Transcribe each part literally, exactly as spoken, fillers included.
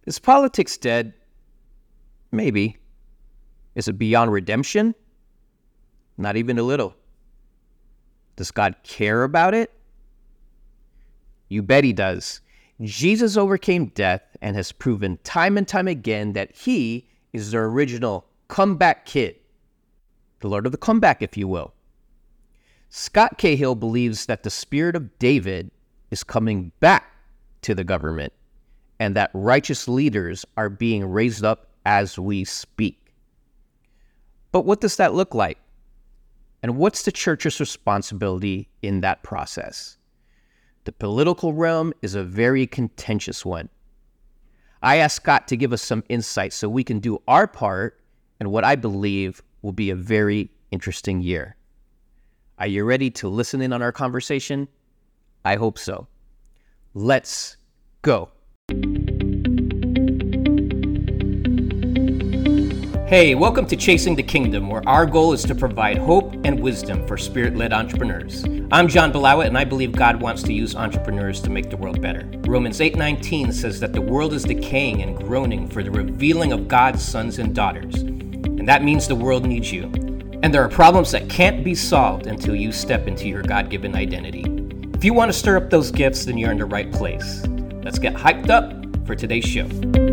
Is politics dead? Maybe. Is it beyond redemption? Not even a little. Does God care about it? You bet he does. Jesus overcame death and has proven time and time again that he is the original comeback kid. The Lord of the comeback, if you will. Scott Cahill believes that the spirit of David is coming back to the government and that righteous leaders are being raised up as we speak. But what does that look like? And what's the church's responsibility in that process? The political realm is a very contentious one. I asked Scott to give us some insight so we can do our part in what I believe will be a very interesting year. Are you ready to listen in on our conversation? I hope so. Let's go. Hey, welcome to Chasing the Kingdom, where our goal is to provide hope and wisdom for spirit-led entrepreneurs. I'm John Balawat, and I believe God wants to use entrepreneurs to make the world better. Romans eight nineteen says that the world is decaying and groaning for the revealing of God's sons and daughters. And that means the world needs you. And there are problems that can't be solved until you step into your God-given identity. If you want to stir up those gifts, then you're in the right place. Let's get hyped up for today's show.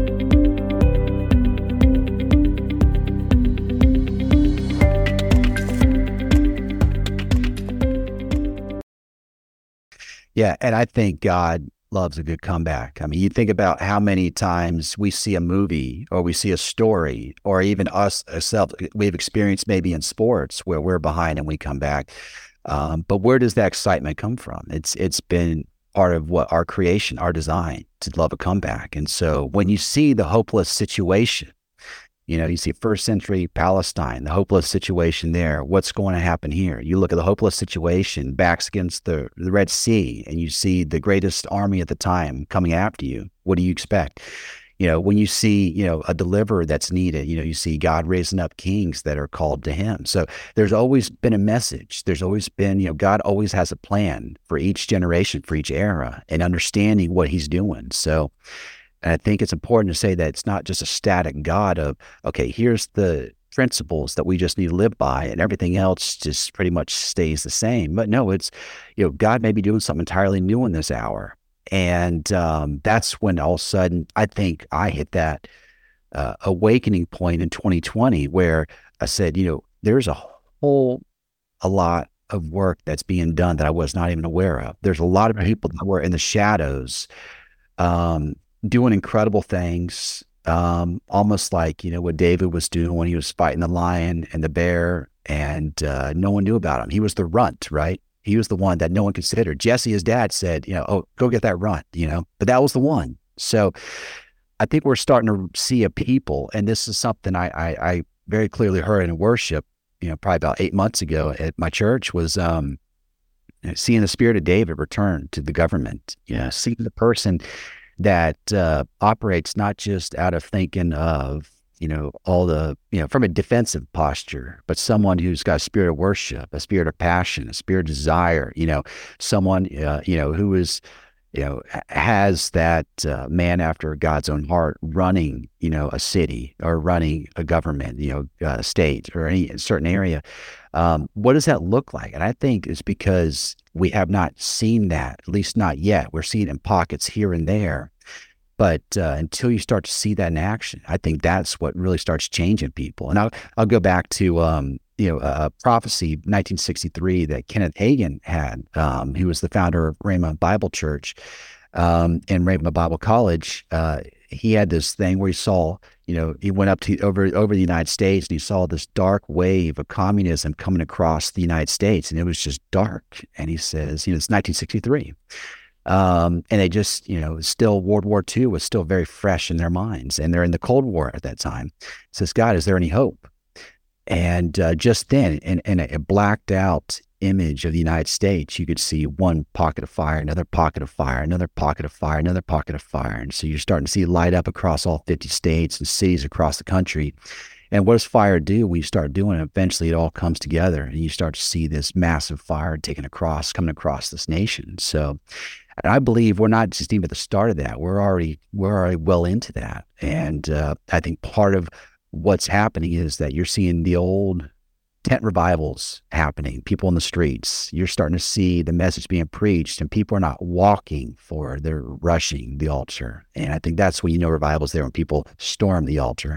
Yeah, and I think God loves a good comeback. I mean, you think about how many times we see a movie or we see a story or even us ourselves, we've experienced maybe in sports where we're behind and we come back. Um, but where does that excitement come from? It's It's been part of what our creation, our design to love a comeback. And so when you see the hopeless situation, you know, you see first century Palestine, the hopeless situation there. What's going to happen here? You look at the hopeless situation, backs against the, the Red Sea, and you see the greatest army at the time coming after you. What do you expect? You know, when you see, you know, a deliverer that's needed, you know, you see God raising up kings that are called to him. So there's always been a message. There's always been, you know, God always has a plan for each generation, for each era, and understanding what he's doing. So And I think it's important to say that it's not just a static God of, okay, here's the principles that we just need to live by and everything else just pretty much stays the same. But no, it's, you know, God may be doing something entirely new in this hour. And um, that's when all of a sudden, I think I hit that uh, awakening point in twenty twenty where I said, you know, there's a whole, a lot of work that's being done that I was not even aware of. There's a lot of people that were in the shadows, um, doing incredible things, um, almost like, you know, what David was doing when he was fighting the lion and the bear, and uh, no one knew about him. He was the runt, right? He was the one that no one considered. Jesse, his dad, said, you know, oh, go get that runt, you know, but that was the one. So I think we're starting to see a people, and this is something I, I, I very clearly heard in worship, you know, probably about eight months ago at my church was um, seeing the spirit of David return to the government, you know, seeing the person that uh, operates not just out of thinking of, you know, all the, you know, from a defensive posture, but someone who's got a spirit of worship, a spirit of passion, a spirit of desire, you know, someone, uh, you know, who is, you know, has that uh, man after God's own heart running, you know, a city or running a government, you know, a state or any certain area. Um, what does that look like? And I think it's because we have not seen that, at least not yet. We're seeing it in pockets here and there. But uh, until you start to see that in action, I think that's what really starts changing people. And I'll, I'll go back to, um, you know, a prophecy, nineteen sixty-three, that Kenneth Hagin had. Um, he was the founder of Rhema Bible Church um, and Rhema Bible College. Uh, he had this thing where he saw, you know, he went up to over over the United States and he saw this dark wave of communism coming across the United States, and it was just dark. And he says, you know, it's nineteen sixty-three. Um, and they just, you know, still World War Two was still very fresh in their minds, and they're in the Cold War at that time. He says, God, is there any hope? And uh, just then, in, in a blacked out image of the United States, you could see one pocket of fire, another pocket of fire, another pocket of fire, another pocket of fire. And so you're starting to see light up across all fifty states and cities across the country. And what does fire do? When you start doing it, eventually it all comes together and you start to see this massive fire taken across, coming across this nation. So, and I believe we're not just even at the start of that. We're already, we're already well into that. And uh, I think part of what's happening is that you're seeing the old tent revivals happening, people in the streets. You're starting to see the message being preached and people are not walking for, they're rushing the altar. And I think that's when you know revival's there, when people storm the altar.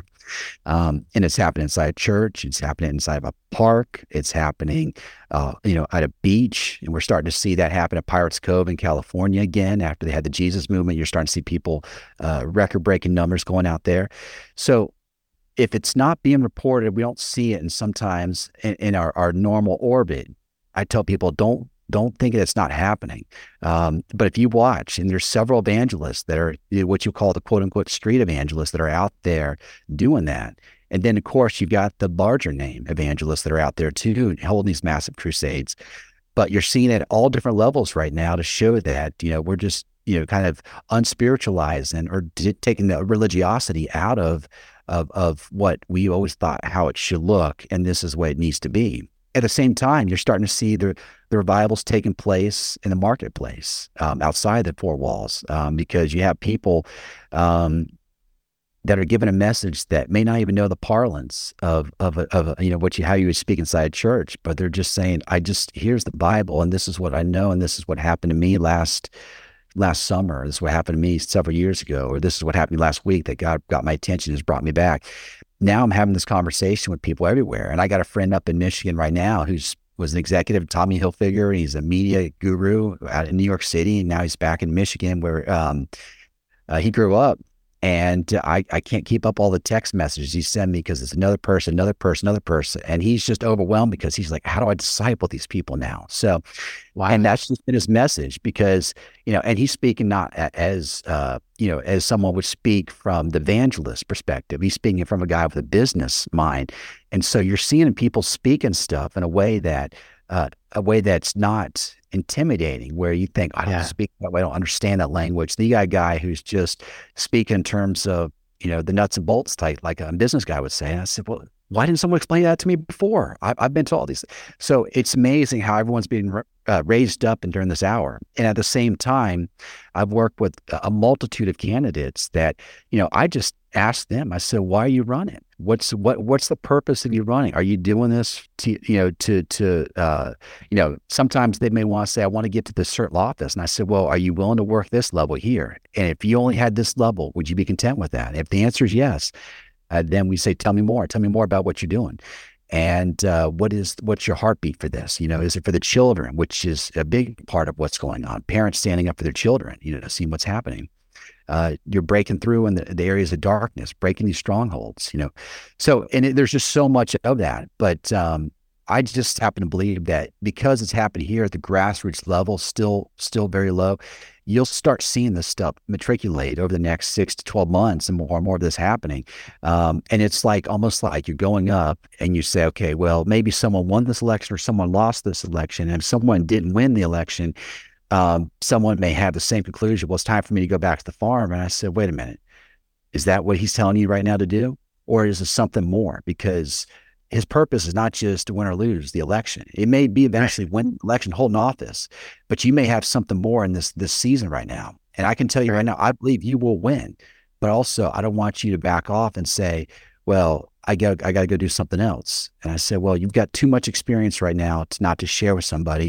Um, and it's happening inside a church. It's happening inside of a park. It's happening, uh, you know, at a beach. And we're starting to see that happen at Pirates Cove in California again. After they had the Jesus movement, you're starting to see people, uh, record-breaking numbers going out there. So if it's not being reported, we don't see it. And sometimes in, in our, our normal orbit, I tell people, don't, don't think that it's not happening. Um, but if you watch, and there's several evangelists that are what you call the quote unquote street evangelists that are out there doing that. And then of course you've got the larger name evangelists that are out there too, holding these massive crusades. But you're seeing it at all different levels right now to show that, you know, we're just, you know, kind of unspiritualizing or d- taking the religiosity out of of of what we always thought how it should look, and this is the way it needs to be. At the same time, you're starting to see the the revivals taking place in the marketplace, um, outside the four walls, um, because you have people um, that are given a message that may not even know the parlance of of a, of a, you know what you how you would speak inside church, but they're just saying, I just here's the Bible, and this is what I know, and this is what happened to me last. last summer, this is what happened to me several years ago, or this is what happened to me last week that God got my attention, has brought me back. Now I'm having this conversation with people everywhere. And I got a friend up in Michigan right now who's was an executive at Tommy Hilfiger. He's a media guru out in New York City. And now he's back in Michigan where um, uh, he grew up. And I, I can't keep up all the text messages he sent me because it's another person, another person, another person. And he's just overwhelmed because he's like, how do I disciple these people now? So, wow. And that's just been his message because, you know, and he's speaking not as, uh, you know, as someone would speak from the evangelist perspective. He's speaking from a guy with a business mind. And so you're seeing people speaking stuff in a way that, uh, a way that's not intimidating, where you think, I don't yeah. speak that way, I don't understand that language. Then you got a guy who's just speaking in terms of, you know, the nuts and bolts type, like a business guy would say. And I said, well, why didn't someone explain that to me before? I, I've been to all these. So it's amazing how everyone's being uh, raised up and during this hour. And at the same time, I've worked with a multitude of candidates that, you know, I just asked them, I said, why are you running? What's what what's the purpose of you running? Are you doing this to, you know, to to uh, you know, sometimes they may want to say, I want to get to this certain office. And I said, well, are you willing to work this level here? And if you only had this level, would you be content with that? If the answer is yes, uh, then we say, tell me more. Tell me more about what you're doing. And uh, what is what's your heartbeat for this? You know, is it for the children, which is a big part of what's going on? Parents standing up for their children, you know, seeing what's happening. Uh, you're breaking through in the, the areas of darkness, breaking these strongholds, you know. So, and it, there's just so much of that. But um, I just happen to believe that because it's happening here at the grassroots level, still, still very low, you'll start seeing this stuff matriculate over the next six to twelve months, and more and more of this happening. Um, and it's like almost like you're going up, and you say, okay, well, maybe someone won this election or someone lost this election, and if someone didn't win the election, Um, someone may have the same conclusion. Well, it's time for me to go back to the farm. And I said, wait a minute, is that what he's telling you right now to do? Or is it something more? Because his purpose is not just to win or lose the election. It may be eventually win the election, hold an office, but you may have something more in this, this season right now. And I can tell you right now, I believe you will win, but also I don't want you to back off and say, well, I got, I got to go do something else. And I said, well, you've got too much experience right now to not to share with somebody.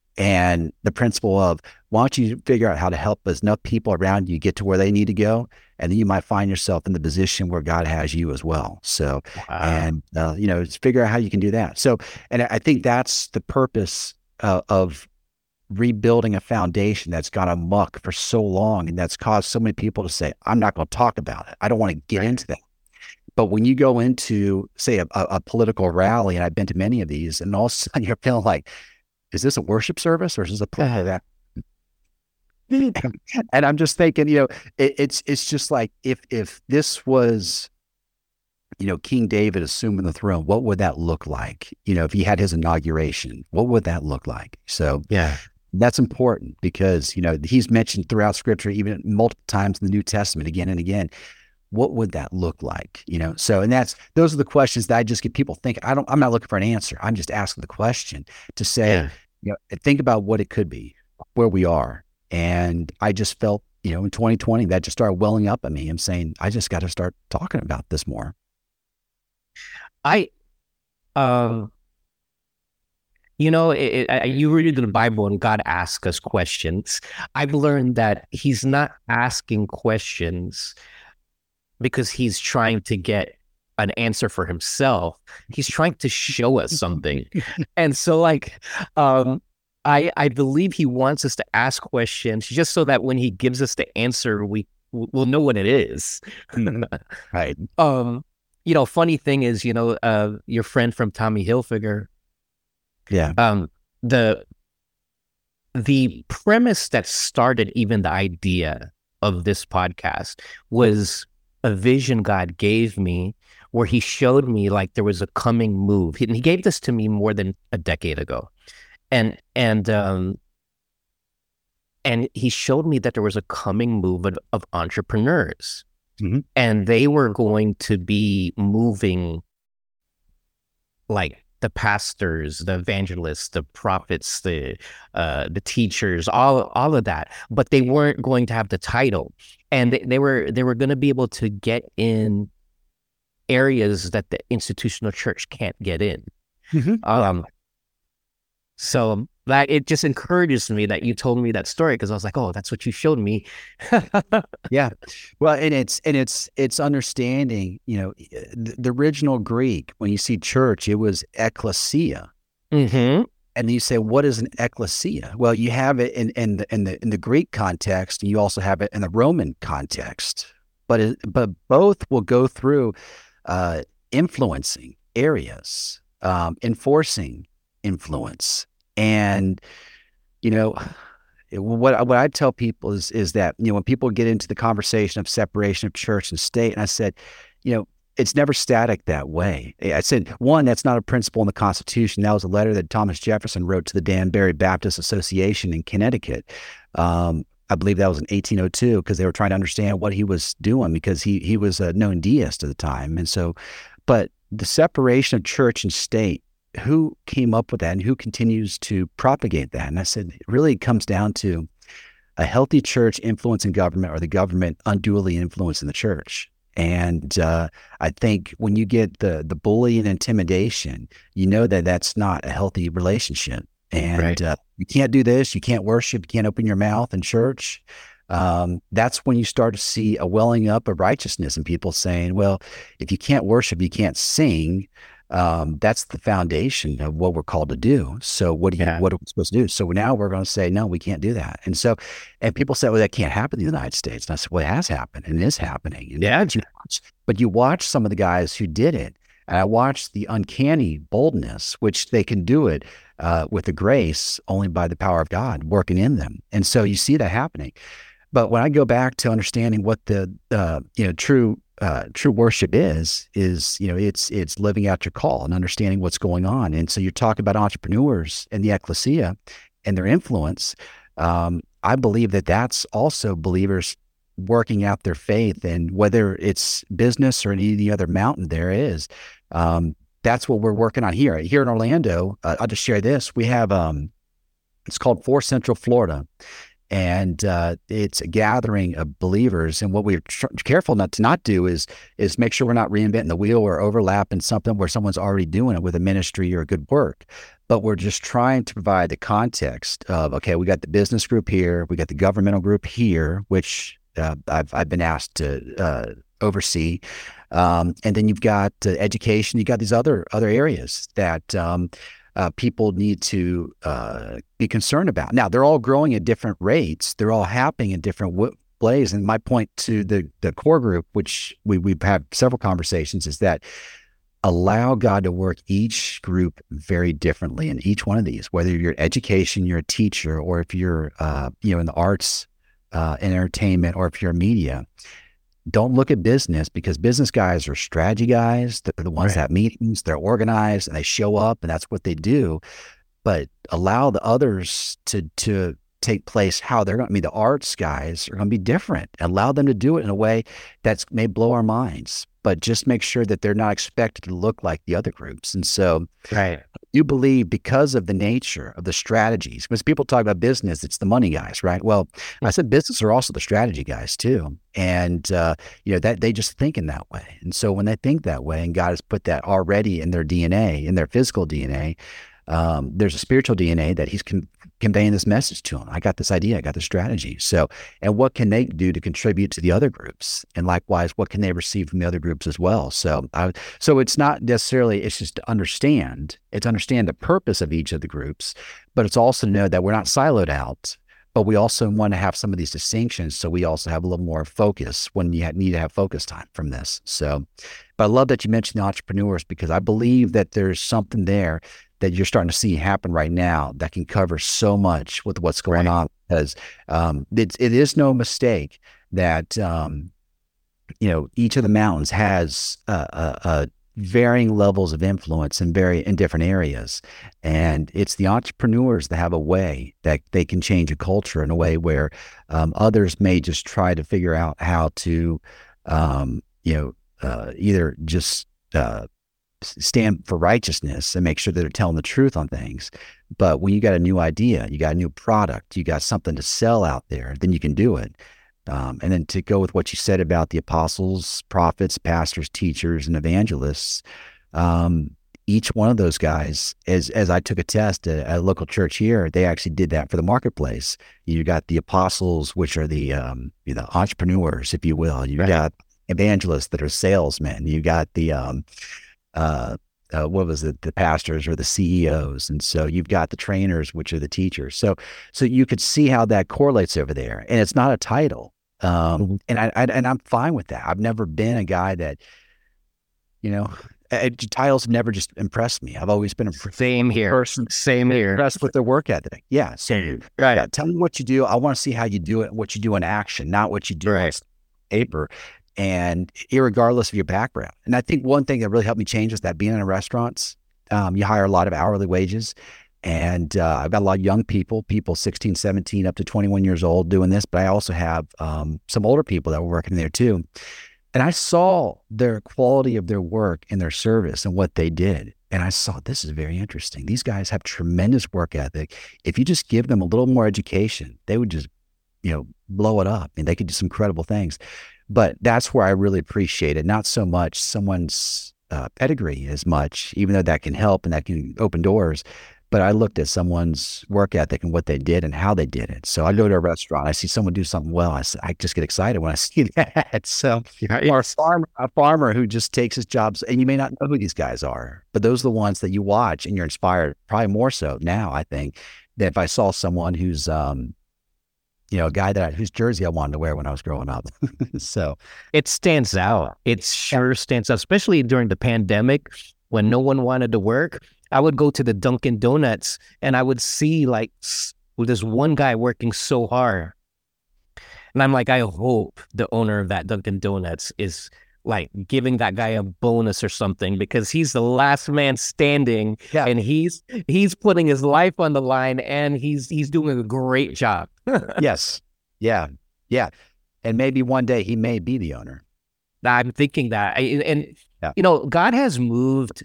And the principle of, why don't you figure out how to help enough people around you get to where they need to go, and then you might find yourself in the position where God has you as well. So, wow. and uh, you know, just figure out how you can do that. So, and I think that's the purpose uh, of rebuilding a foundation that's gone amok for so long, and that's caused so many people to say, I'm not going to talk about it. I don't want to get into that. But when you go into, say, a, a political rally, and I've been to many of these, and all of a sudden you're feeling like, is this a worship service or is this a play? That? And I'm just thinking, you know, it, it's it's just like if if this was, you know, King David assuming the throne, what would that look like? You know, if he had his inauguration, what would that look like? So yeah, that's important because, you know, he's mentioned throughout Scripture, even multiple times in the New Testament, again and again. what would that look like? You know, so, and that's, those are the questions that I just get people thinking. I don't, I'm not looking for an answer. I'm just asking the question to say, Yeah. you know, think about what it could be, where we are. And I just felt, you know, in twenty twenty, that just started welling up at me. I'm saying, I just got to start talking about this more. I, um, you know, it, it, you read the Bible and God asks us questions. I've learned that he's not asking questions because he's trying to get an answer for himself. He's trying to show us something. And so like, um, I, I believe he wants us to ask questions just so that when he gives us the answer, we we'll know what it is. Right. Um, you know, funny thing is, you know, uh, your friend from Tommy Hilfiger, Yeah. um, the the premise that started even the idea of this podcast was a vision God gave me where he showed me like there was a coming move. And he gave this to me more than a decade ago. And and um and he showed me that there was a coming move of, of entrepreneurs. Mm-hmm. And they were going to be moving like the pastors, the evangelists, the prophets, the uh, the teachers, all all of that, but they weren't going to have the title, and they, they were they were going to be able to get in areas that the institutional church can't get in. Mm-hmm. Um, so that it just encourages me that you told me that story because I was like, oh, that's what you showed me. Yeah. Well, and it's, and it's, it's understanding, you know, the, the original Greek, when you see church, it was ecclesia. Mm-hmm. And you say, what is an ecclesia? Well, you have it in, in the, in the, in the Greek context, and you also have it in the Roman context, but, it, but both will go through, uh, influencing areas, um, enforcing influence. And, you know, what what I tell people is is that, you know, when people get into the conversation of separation of church and state, and I said, you know, it's never static that way. I said, one, that's not a principle in the Constitution. That was a letter that Thomas Jefferson wrote to the Danbury Baptist Association in Connecticut. Um, I believe that was in eighteen oh two, because they were trying to understand what he was doing, because he he was a known deist at the time. And so, but the separation of church and state, who came up with that and who continues to propagate that? And I said, it really comes down to a healthy church influencing government, or the government unduly influencing the church. And uh, I think when you get the the bully and intimidation, you know that that's not a healthy relationship. And Right. uh, you can't do this. You can't worship. You can't open your mouth in church. Um, that's when you start to see a welling up of righteousness and people saying, well, if you can't worship, you can't sing. Um, that's the foundation of what we're called to do. So what do you, Yeah. what are we supposed to do? So now we're going to say, no, we can't do that. And so, and people say, well, that can't happen in the United States. And I said, well, it has happened and it is happening. And Yeah. but you watch, but you watch some of the guys who did it, and I watched the uncanny boldness, which they can do it, uh, with the grace only by the power of God working in them. And so you see that happening. But when I go back to understanding what the, uh, you know, true, uh, true worship is, is, you know, it's, it's living out your call and understanding what's going on. And so you're talking about entrepreneurs and the ecclesia and their influence. Um, I believe that that's also believers working out their faith, and whether it's business or any other mountain there is, um, that's what we're working on here. Here in Orlando, uh, I'll just share this. We have, um, it's called For Central Florida. And uh, it's a gathering of believers. And what we're tr- careful not to not do is is make sure we're not reinventing the wheel or overlapping something where someone's already doing it with a ministry or a good work. But we're just trying to provide the context of, okay, we got the business group here, we got the governmental group here, which uh, I've I've been asked to uh, oversee, um, and then you've got uh, education. You got these other other areas that. Um, Uh, people need to uh, be concerned about. Now, they're all growing at different rates. They're all happening in different w- ways. And my point to the the core group, which we, we've had several conversations, is that allow God to work each group very differently in each one of these, whether you're in education, you're a teacher, or if you're uh, you know, in the arts uh, and entertainment, or if you're media. Don't look at business, because business guys are strategy guys. They're the ones Right. that have meetings, they're organized, and they show up, and that's what they do. But allow the others to to take place, how they're going to be, the arts guys are going to be different. Allow them to do it in a way that's may blow our minds, but just make sure that they're not expected to look like the other groups. And so Right. you believe, because of the nature of the strategies, because people talk about business, it's the money guys, right? Well, I said business are also the strategy guys too. And, uh, you know, that they just think in that way. And so when they think that way, and God has put that already in their D N A, in their physical D N A, um, there's a spiritual D N A that he's con- conveying this message to them. I got this idea, I got this strategy. So, and what can they do to contribute to the other groups? And likewise, what can they receive from the other groups as well? So, I, so it's not necessarily, it's just to understand, it's understand the purpose of each of the groups, but it's also to know that we're not siloed out, but we also want to have some of these distinctions. So we also have a little more focus when you need to have focus time from this. So, but I love that you mentioned the entrepreneurs, because I believe that there's something there that you're starting to see happen right now that can cover so much with what's going Right. on. Because um, it, it is no mistake that, um, you know, each of the mountains has uh, uh, uh, varying levels of influence in very in different areas. And it's the entrepreneurs that have a way that they can change a culture in a way where um, others may just try to figure out how to, um, you know, uh, either just uh, stand for righteousness and make sure that they're telling the truth on things. But when you got a new idea, you got a new product, you got something to sell out there, then you can do it. Um, and then to go with what you said about the apostles, prophets, pastors, teachers, and evangelists, um, each one of those guys, as as I took a test at, at a local church here, they actually did that for the marketplace. You got the apostles, which are the um, you know, entrepreneurs, if you will. You Right. got evangelists that are salesmen. You got the um, uh, uh, what was it, the pastors or the C E Os. And so you've got the trainers, which are the teachers. So, so you could see how that correlates over there, and it's not a title. Um, Mhm. and I, I, and I'm fine with that. I've never been a guy that, you know, uh, titles have never just impressed me. I've always been a Same here. person Same here. impressed with their work ethic. Yeah. So Right. yeah, tell me what you do. I want to see how you do it, what you do in action, not what you do on Right. paper, and irregardless of your background. And I think one thing that really helped me change is that being in restaurants, um, you hire a lot of hourly wages. And uh, I've got a lot of young people, people sixteen, seventeen, up to twenty-one years old doing this. But I also have um, some older people that were working there too. And I saw their quality of their work and their service and what they did. And I saw, this is very interesting. These guys have tremendous work ethic. If you just give them a little more education, they would just, you know, blow it up, and they could do some incredible things. But that's where I really appreciate it. Not so much someone's uh, pedigree as much, even though that can help and that can open doors. But I looked at someone's work ethic and what they did and how they did it. So I go to a restaurant, I see someone do something well, I, s- I just get excited when I see that. So, or a farmer, a farmer who just takes his jobs, and you may not know who these guys are, but those are the ones that you watch and you're inspired, probably more so now, I think, than if I saw someone who's, um, you know, a guy that I, whose jersey I wanted to wear when I was growing up. So It stands out. It sure stands out, especially during the pandemic when no one wanted to work. I would go to the Dunkin' Donuts and I would see like s- this one guy working so hard. And I'm like, I hope the owner of that Dunkin' Donuts is like giving that guy a bonus or something, because he's the last man standing, yeah, and he's he's putting his life on the line, and he's he's doing a great job. yes, yeah, yeah. And maybe one day he may be the owner. I'm thinking that. I, and, Yeah. you know, God has moved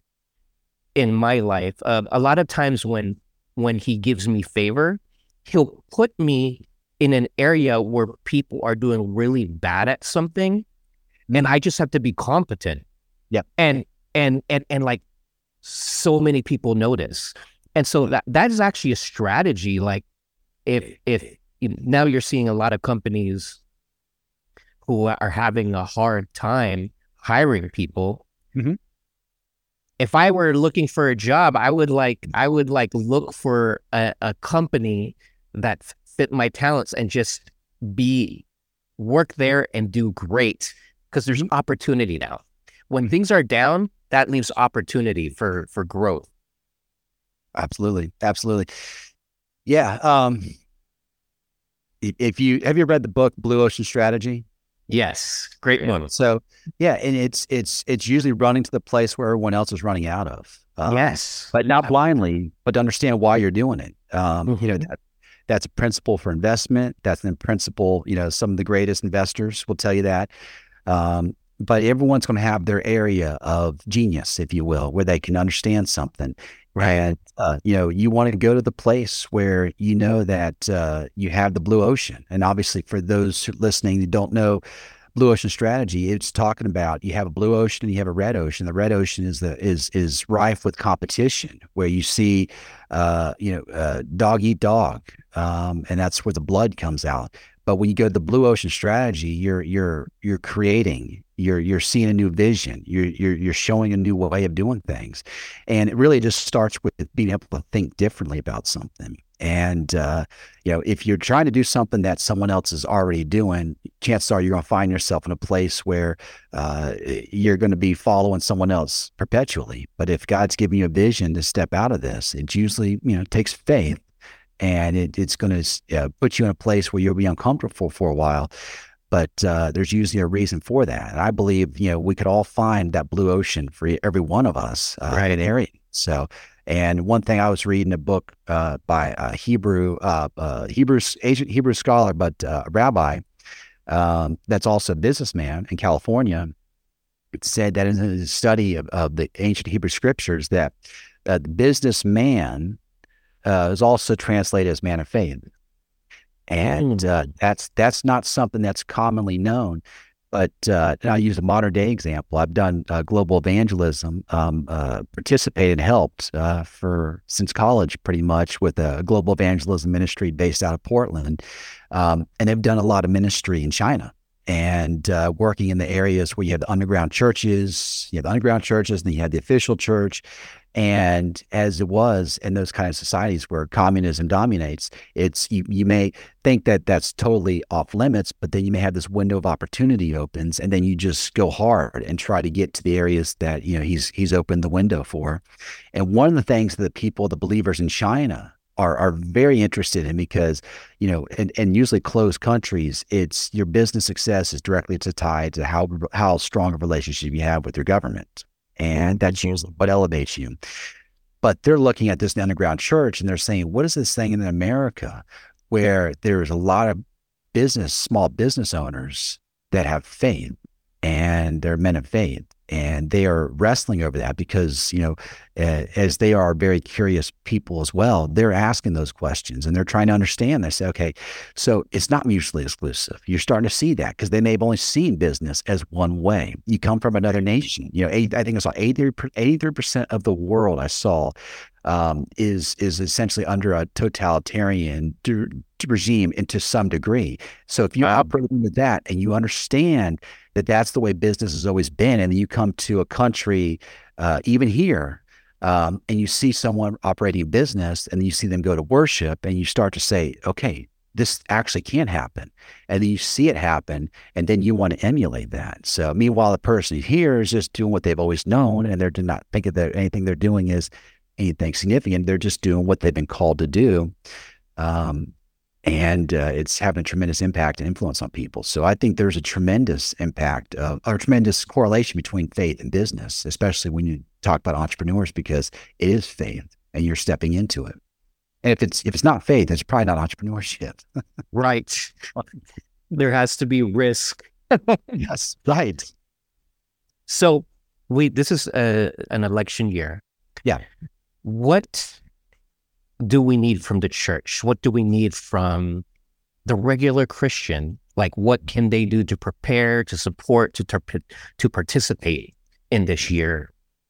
in my life. Uh, a lot of times when when he gives me favor, he'll put me in an area where people are doing really bad at something, and I just have to be competent. Yep. And, and, and, and like so many people notice. And so that, that is actually a strategy. Like if, if you know, now you're seeing a lot of companies who are having a hard time hiring people. Mhm. If I were looking for a job, I would like, I would like look for a, a company that fit my talents and just be, work there and do great, because there's opportunity now. When things are down, that leaves opportunity for, for growth. Absolutely, absolutely. Yeah. Um, if if you have you read the book Blue Ocean Strategy? Yes. Great one. So yeah, and it's it's it's usually running to the place where everyone else is running out of. Um, Yes. but not blindly, but to understand why you're doing it. Um, you know, Mhm. that that's a principle for investment. That's a principle, you know, some of the greatest investors will tell you that. Um, but everyone's going to have their area of genius, if you will, where they can understand something. Right. And, uh, you know, you want to go to the place where you know that uh, you have the blue ocean. And obviously, for those listening who don't know blue ocean strategy, it's talking about you have a blue ocean and you have a red ocean. The red ocean is the is is rife with competition, where you see, uh, you know, uh, dog eat dog, um, and that's where the blood comes out. But when you go to the blue ocean strategy, you're you're you're creating, you're you're seeing a new vision, you're you're you're showing a new way of doing things, and it really just starts with being able to think differently about something. And uh, you know, if you're trying to do something that someone else is already doing, chances are you're going to find yourself in a place where uh, you're going to be following someone else perpetually. But if God's giving you a vision to step out of this, it usually, you know, takes faith. And it, it's going to uh, put you in a place where you'll be uncomfortable for, for a while. But uh, there's usually a reason for that. And I believe, you know, we could all find that blue ocean for every one of us uh, right. in an area. So, and one thing, I was reading a book uh, by a Hebrew, uh, uh, Hebrew, ancient Hebrew scholar, but uh, a rabbi um, that's also a businessman in California. It said that in his study of, of the ancient Hebrew scriptures, that uh, the businessman Uh, is also translated as man of faith, and uh, that's that's not something that's commonly known. But uh, and I use a modern day example. I've done uh, global evangelism, um, uh, participated, and helped uh, for since college, pretty much, with a global evangelism ministry based out of Portland, um, and they've done a lot of ministry in China. And uh, working in the areas where you have the underground churches, you have the underground churches, and then you have the official church. And as it was in those kind of societies where communism dominates, it's you, you may think that that's totally off limits, but then you may have this window of opportunity opens, and then you just go hard and try to get to the areas that, you know, he's he's opened the window for. And one of the things that the people, the believers in China, are are very interested in, because, you know, and, and usually closed countries, it's your business success is directly tied to how how strong a relationship you have with your government. And that's usually what elevates you. But they're looking at this underground church and they're saying, what is this thing in America where there's a lot of business, small business owners that have faith, and they're men of faith, and they are wrestling over that because, you know, uh, as they are very curious people as well, they're asking those questions and they're trying to understand. They say, okay, so it's not mutually exclusive. You're starting to see that because they may have only seen business as one way. You come from another nation, you know, eight, I think I saw eighty-three percent of the world I saw um, is, is essentially under a totalitarian d- regime into some degree. So if you're wow. operating with that and you understand that that's the way business has always been, and then you come to a country, uh, even here, um, and you see someone operating a business, and you see them go to worship, and you start to say, okay, this actually can happen. And then you see it happen, and then you want to emulate that. So meanwhile, the person here is just doing what they've always known, and they're not thinking that anything they're doing is anything significant. They're just doing what they've been called to do. Um, And uh, it's having a tremendous impact and influence on people. So I think there's a tremendous impact, uh, or a tremendous correlation between faith and business, especially when you talk about entrepreneurs, because it is faith and you're stepping into it. And if it's if it's not faith, it's probably not entrepreneurship. Right. There has to be risk. Yes, right. So we this is a, an election year. Yeah. What do we need from the church? What do we need from the regular Christian? Like, what can they do to prepare, to support, to to, to participate in this year?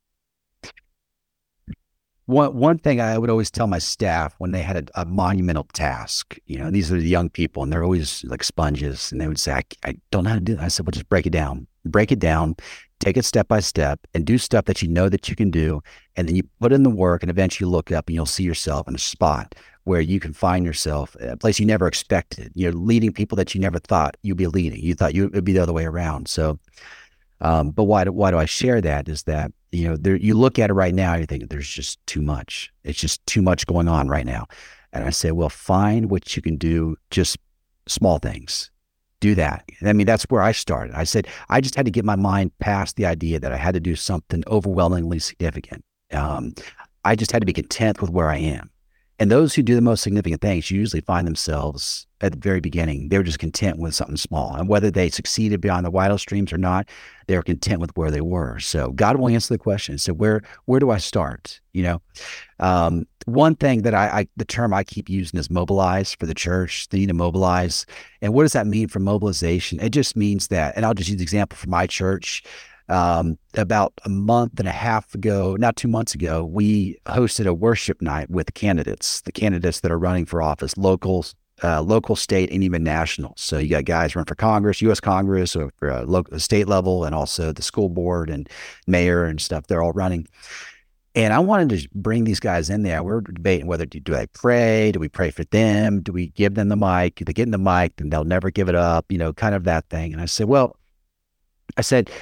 One one thing I would always tell my staff when they had a, a monumental task, you know, these are the young people, and they're always like sponges, and they would say, I, I don't know how to do that. I said, well, just break it down. Break it down, take it step by step, and do stuff that you know that you can do. And then you put in the work, and eventually you look up and you'll see yourself in a spot where you can find yourself at a place you never expected. You're leading people that you never thought you'd be leading. You thought you would be the other way around. So, um, but why do, why do I share that is that, you know, there, you look at it right now, and you think there's just too much. It's just too much going on right now. And I say, well, find what you can do, just small things. Do that. I mean, that's where I started. I said, I just had to get my mind past the idea that I had to do something overwhelmingly significant. Um, I just had to be content with where I am. And those who do the most significant things usually find themselves at the very beginning. They were just content with something small. And whether they succeeded beyond the wildest dreams or not, they were content with where they were. So God will answer the question. So where where do I start? You know, um, one thing that I, I, the term I keep using is mobilize for the church. They need to mobilize. And what does that mean for mobilization? It just means that, and I'll just use the example for my church. Um, about a month and a half ago, not two months ago, we hosted a worship night with candidates, the candidates that are running for office, locals, uh, local, state, and even national. So you got guys running for Congress, U S Congress, or for uh, local, state level, and also the school board and mayor and stuff. They're all running. And I wanted to bring these guys in there. We we're debating whether do, do I pray? Do we pray for them? Do we give them the mic? If they get in the mic, then they'll never give it up, you know, kind of that thing. And I said, well, I said,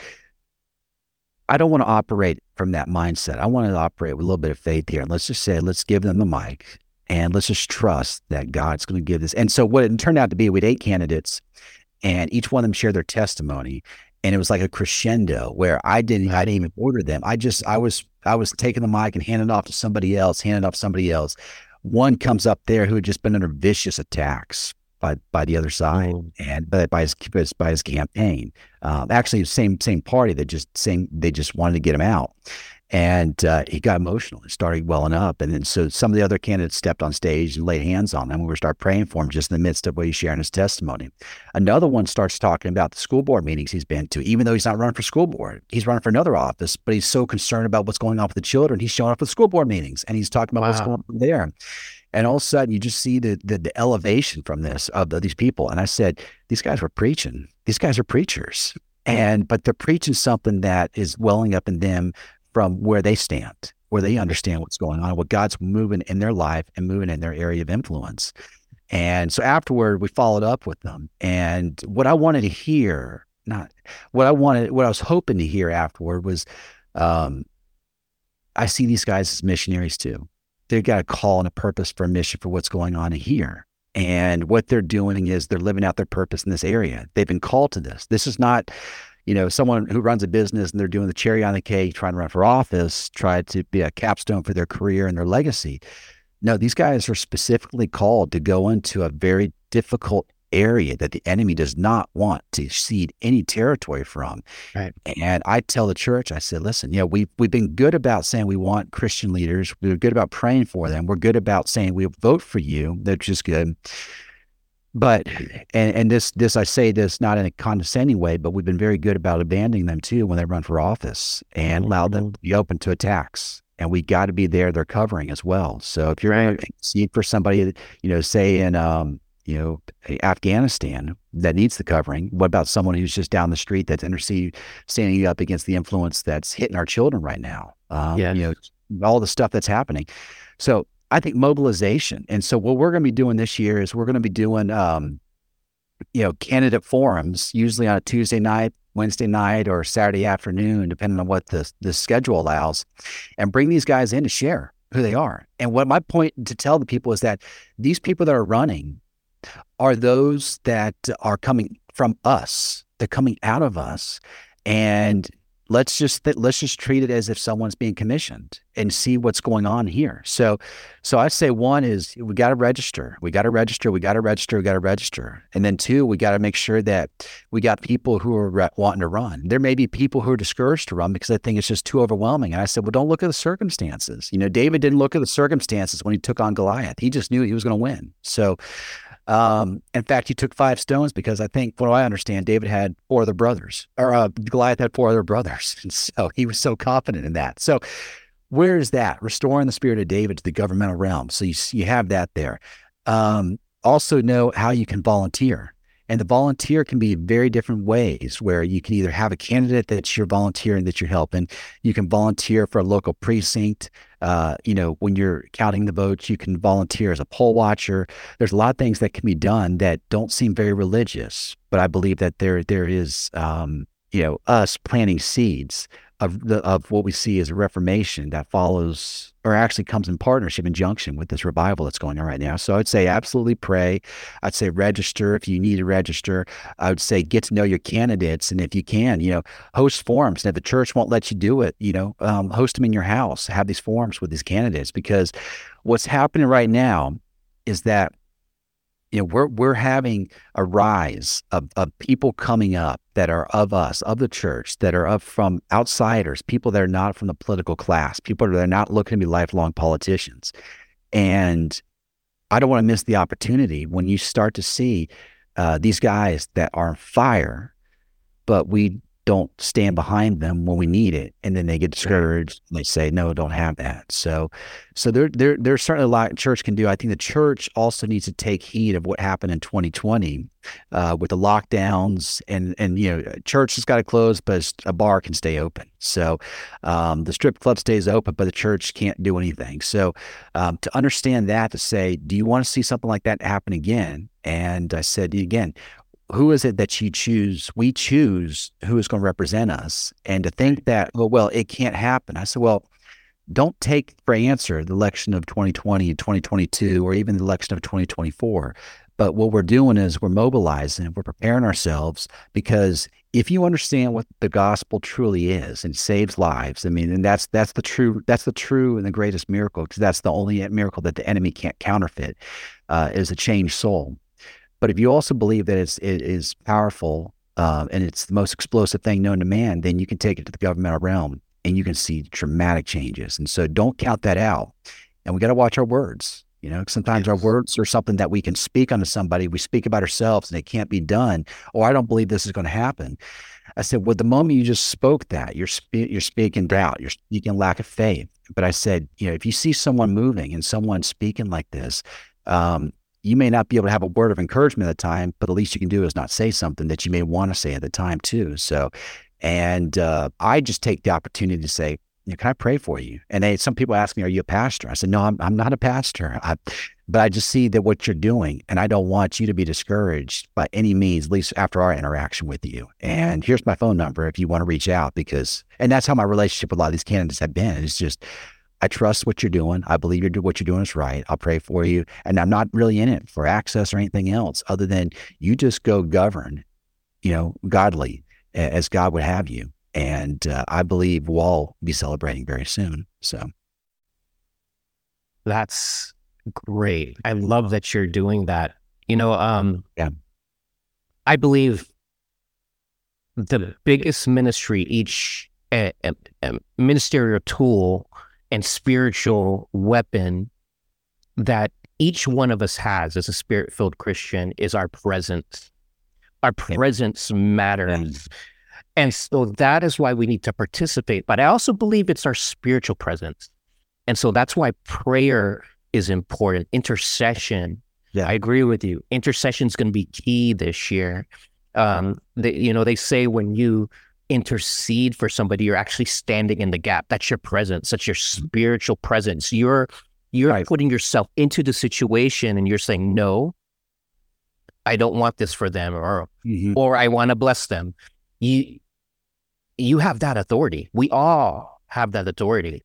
I don't want to operate from that mindset. I want to operate with a little bit of faith here. And let's just say, let's give them the mic and let's just trust that God's going to give this. And so what it turned out to be, we had eight candidates and each one of them shared their testimony. And it was like a crescendo where I didn't, I didn't even order them. I just, I was, I was taking the mic and handing it off to somebody else, handing it off to somebody else. One comes up there who had just been under vicious attacks by by the other side, oh. and by, by his by his campaign. Um, actually, same same party that just same they just wanted to get him out, and uh, he got emotional and started welling up. And then so some of the other candidates stepped on stage and laid hands on him. We were start praying for him just in the midst of what he's sharing his testimony. Another one starts talking about the school board meetings he's been to, even though he's not running for school board. He's running for another office, but he's so concerned about what's going on with the children. He's showing up at school board meetings and he's talking about wow. what's going on there. And all of a sudden, you just see the, the the elevation from this of the, these people. And I said, these guys were preaching. These guys are preachers, and but they're preaching something that is welling up in them from where they stand, where they understand what's going on, what God's moving in their life and moving in their area of influence. And so afterward, we followed up with them. And what I wanted to hear, not what I wanted, what I was hoping to hear afterward was, um, I see these guys as missionaries too. They've got a call and a purpose for a mission for what's going on here. And what they're doing is they're living out their purpose in this area. They've been called to this. This is not, you know, someone who runs a business and they're doing the cherry on the cake, trying to run for office, try to be a capstone for their career and their legacy. No, these guys are specifically called to go into a very difficult area that the enemy does not want to cede any territory from. Right. And I tell the church, I said, listen, you know, we've, we've been good about saying we want Christian leaders. We're good about praying for them. We're good about saying we'll vote for you. That's just good. But, and, and this, this, I say this not in a condescending way, but we've been very good about abandoning them too when they run for office and allow them to be open to attacks. And we got to be there, they're covering as well. So if you're right. seed for somebody, you know, say in, um, you know, Afghanistan that needs the covering. What about someone who's just down the street that's interceding, standing up against the influence that's hitting our children right now? Um, yeah. You know, all the stuff that's happening. So I think mobilization. And so what we're going to be doing this year is we're going to be doing, um, you know, candidate forums, usually on a Tuesday night, Wednesday night, or Saturday afternoon, depending on what the, the schedule allows, and bring these guys in to share who they are. And what my point to tell the people is that these people that are running are those that are coming from us. They're coming out of us. And let's just let's just treat it as if someone's being commissioned and see what's going on here. So so I say one is we got to register. We got to register. We got to register. We got to register. And then two, we got to make sure that we got people who are re- wanting to run. There may be people who are discouraged to run because they think it's just too overwhelming. And I said, well, don't look at the circumstances. You know, David didn't look at the circumstances when he took on Goliath. He just knew he was going to win. So Um, in fact, he took five stones because I think, from what I understand, David had four other brothers, or uh, Goliath had four other brothers. And so he was so confident in that. So where is that? Restoring the spirit of David to the governmental realm. So you, you have that there. Um, also know how you can volunteer. And the volunteer can be very different ways, where you can either have a candidate that you're volunteering, that you're helping. You can volunteer for a local precinct. Uh, you know, when you're counting the votes, you can volunteer as a poll watcher. There's a lot of things that can be done that don't seem very religious, but I believe that there there is, um, you know, us planting seeds of the of what we see as a reformation that follows or actually comes in partnership in junction with this revival that's going on right now. So I'd say absolutely pray. I'd say register if you need to register. I would say get to know your candidates, and if you can, you know, host forums. And if the church won't let you do it, you know, um, host them in your house. Have these forums with these candidates, because what's happening right now is that, you know, we're we're having a rise of, of people coming up that are of us, of the church, that are up from outsiders, people that are not from the political class, people that are not looking to be lifelong politicians. And I don't want to miss the opportunity when you start to see uh, these guys that are on fire, but we don't stand behind them when we need it, and then they get discouraged and they say, no, don't have that. So so there, there there's certainly a lot church can do. I think the church also needs to take heed of what happened in twenty twenty uh, with the lockdowns, and and you know, church has got to close, but a bar can stay open. So um, the strip club stays open, but the church can't do anything. So um, to understand that, to say, do you want to see something like that happen again? And I said, again, who is it that you choose? We choose who is going to represent us. And to think that, well, well, it can't happen. I said, well, don't take for answer the election of twenty twenty and twenty twenty-two, or even the election of twenty twenty-four. But what we're doing is we're mobilizing, we're preparing ourselves, because if you understand what the gospel truly is and saves lives, I mean, and that's that's the true that's the true and the greatest miracle, because that's the only miracle that the enemy can't counterfeit, uh, is a changed soul. But if you also believe that it's, it is powerful uh, and it's the most explosive thing known to man, then you can take it to the governmental realm and you can see dramatic changes. And so don't count that out. And we got to watch our words. You know, sometimes our words are something that we can speak onto somebody. We speak about ourselves and it can't be done. Or I don't believe this is going to happen. I said, well, the moment you just spoke that, you're spe- you're speaking doubt, you're speaking lack of faith. But I said, you know, if you see someone moving and someone speaking like this, um, you may not be able to have a word of encouragement at the time, but the least you can do is not say something that you may want to say at the time too. So, and uh, I just take the opportunity to say, you know, can I pray for you? And they, some people ask me, are you a pastor? I said, no, I'm, I'm not a pastor. I, but I just see that what you're doing, and I don't want you to be discouraged by any means, at least after our interaction with you. And here's my phone number if you want to reach out, because, and that's how my relationship with a lot of these candidates have been. It's just, I trust what you're doing. I believe you're what you're doing is right. I'll pray for you. And I'm not really in it for access or anything else other than you just go govern, you know, godly as God would have you. And uh, I believe we'll all be celebrating very soon. So that's great. I love that you're doing that. You know, um, yeah. I believe the biggest ministry, each uh, uh, ministerial tool and spiritual weapon that each one of us has as a spirit-filled Christian is our presence. Our presence matters. And so that is why we need to participate. But I also believe it's our spiritual presence. And so that's why prayer is important. Intercession. Yeah. I agree with you. Intercession is going to be key this year. Um, they, you know, they say when you intercede for somebody, you're actually standing in the gap. That's your presence. That's your spiritual presence. You're you're right. Putting yourself into the situation and you're saying, no, I don't want this for them, or mm-hmm. or I want to bless them. You you have that authority. We all have that authority.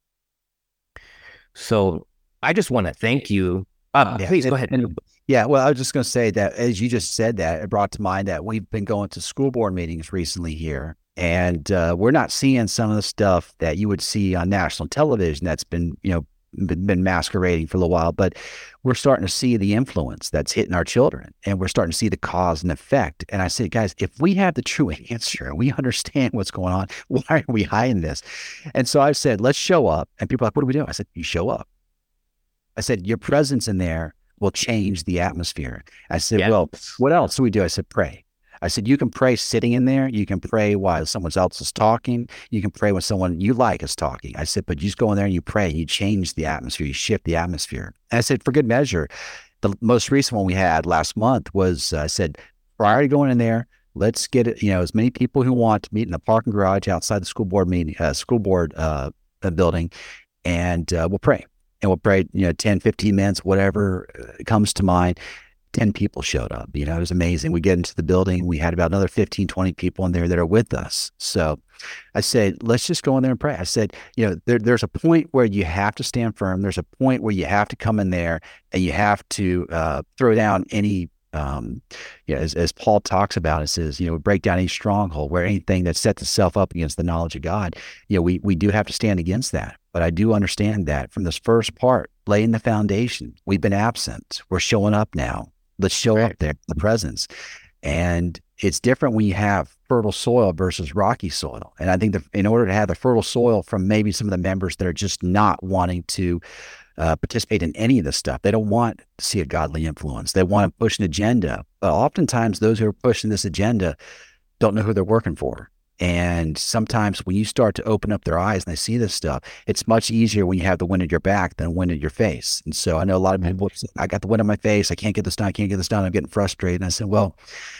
So I just want to thank you. Uh, yeah. Please go ahead. And, yeah, well, I was just going to say that as you just said that, it brought to mind that we've been going to school board meetings recently here. And uh, we're not seeing some of the stuff that you would see on national television that's been, you know, been, been masquerading for a little while, but we're starting to see the influence that's hitting our children, and we're starting to see the cause and effect. And I said, guys, if we have the true answer and we understand what's going on, why are we hiding this? And so I said, let's show up. And people are like, what do we do? I said, you show up. I said, your presence in there will change the atmosphere. I said, yes. Well, what else do we do? I said, pray. I said, you can pray sitting in there. You can pray while someone else is talking. You can pray when someone you like is talking. I said, but you just go in there and you pray. You change the atmosphere. You shift the atmosphere. And I said, for good measure, the most recent one we had last month was, uh, I said, prior to going in there, let's get it, you know, as many people who want to meet in the parking garage outside the school board meeting, uh, school board uh, building, and uh, we'll pray. And we'll pray, you know, ten, fifteen minutes, whatever comes to mind. ten people showed up. You know, it was amazing. We get into the building. We had about another fifteen, twenty people in there that are with us. So I said, let's just go in there and pray. I said, you know, there, there's a point where you have to stand firm. There's a point where you have to come in there and you have to uh, throw down any, um, you know, as, as Paul talks about, it says, you know, break down any stronghold, where anything that sets itself up against the knowledge of God. You know, we, we do have to stand against that. But I do understand that from this first part, laying the foundation, we've been absent. We're showing up now. Let's show Right. up there, the presence. And it's different when you have fertile soil versus rocky soil. And I think that in order to have the fertile soil from maybe some of the members that are just not wanting to uh, participate in any of this stuff, they don't want to see a godly influence. They want to push an agenda. But oftentimes those who are pushing this agenda don't know who they're working for. And sometimes when you start to open up their eyes and they see this stuff, it's much easier when you have the wind at your back than wind at your face. And so I know a lot of people say, I got the wind in my face. I can't get this done. I can't get this done. I'm getting frustrated. And I said, well,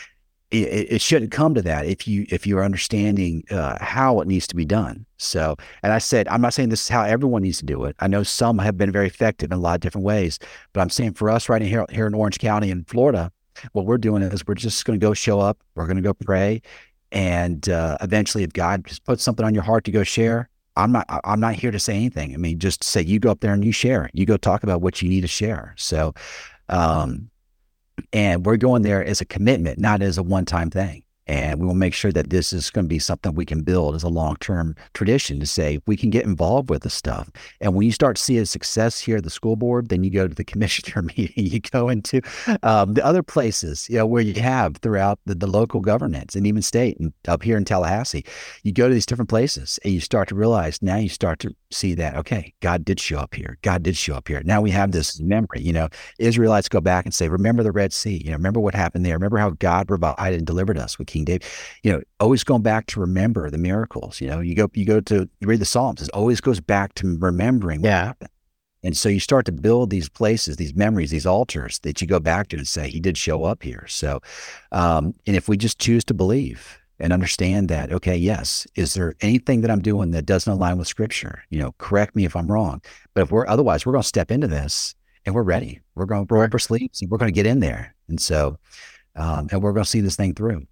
it, it shouldn't come to that if you if you're understanding uh, how it needs to be done. So, and I said, I'm not saying this is how everyone needs to do it. I know some have been very effective in a lot of different ways, but I'm saying for us right here, here in Orange County in Florida, what we're doing is we're just going to go show up. We're going to go pray. And uh, eventually, if God just puts something on your heart to go share, I'm not. I'm not here to say anything. I mean, just say you go up there and you share. You go talk about what you need to share. So, um, and we're going there as a commitment, not as a one-time thing. And we will make sure that this is going to be something we can build as a long-term tradition to say we can get involved with this stuff. And when you start seeing success here at the school board, then you go to the commissioner meeting, you go into um, the other places, you know, where you have throughout the, the local governments and even state and up here in Tallahassee. You go to these different places and you start to realize, now you start to see that, okay, God did show up here. God did show up here. Now we have this memory, you know, Israelites go back and say, remember the Red Sea, you know, remember what happened there. Remember how God provided and delivered us with King David, you know, always going back to remember the miracles. You know, you go, you go to, you read the Psalms, it always goes back to remembering what Yeah. happened. And so you start to build these places, these memories, these altars that you go back to and say, he did show up here. So, um, and if we just choose to believe and understand that, okay, yes, is there anything that I'm doing that doesn't align with Scripture? You know, correct me if I'm wrong. But if we're, otherwise, we're going to step into this and we're ready. We're going to roll up our sleeves and we're going to get in there. And so, um, and we're going to see this thing through.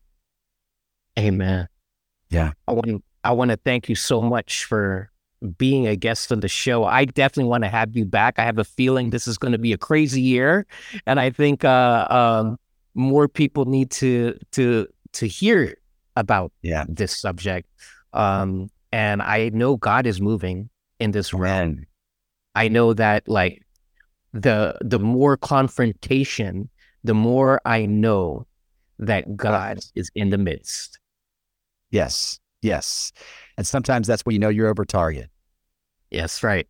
Amen. Yeah. I want I want to thank you so much for being a guest on the show. I definitely want to have you back. I have a feeling this is going to be a crazy year, and I think uh, um, more people need to to to hear about Yeah. this subject. Um, and I know God is moving in this realm. I know that like the the more confrontation, the more I know that God is in the midst. Yes. Yes. And sometimes that's when you know you're over target. Yes, right.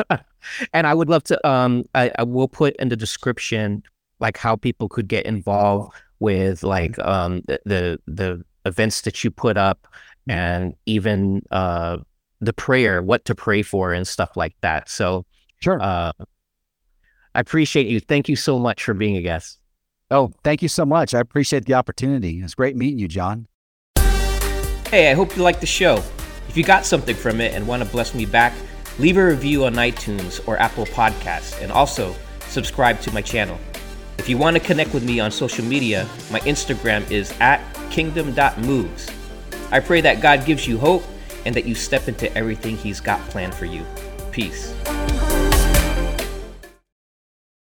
And I would love to, um, I, I will put in the description, like how people could get involved with like um, the, the the events that you put up and even uh, the prayer, what to pray for and stuff like that. So Sure. uh, I appreciate you. Thank you so much for being a guest. Oh, thank you so much. I appreciate the opportunity. It's great meeting you, John. Hey, I hope you liked the show. If you got something from it and want to bless me back, leave a review on iTunes or Apple Podcasts, and also subscribe to my channel. If you want to connect with me on social media, my Instagram is at kingdom dot moves. I pray that God gives you hope and that you step into everything He's got planned for you. Peace.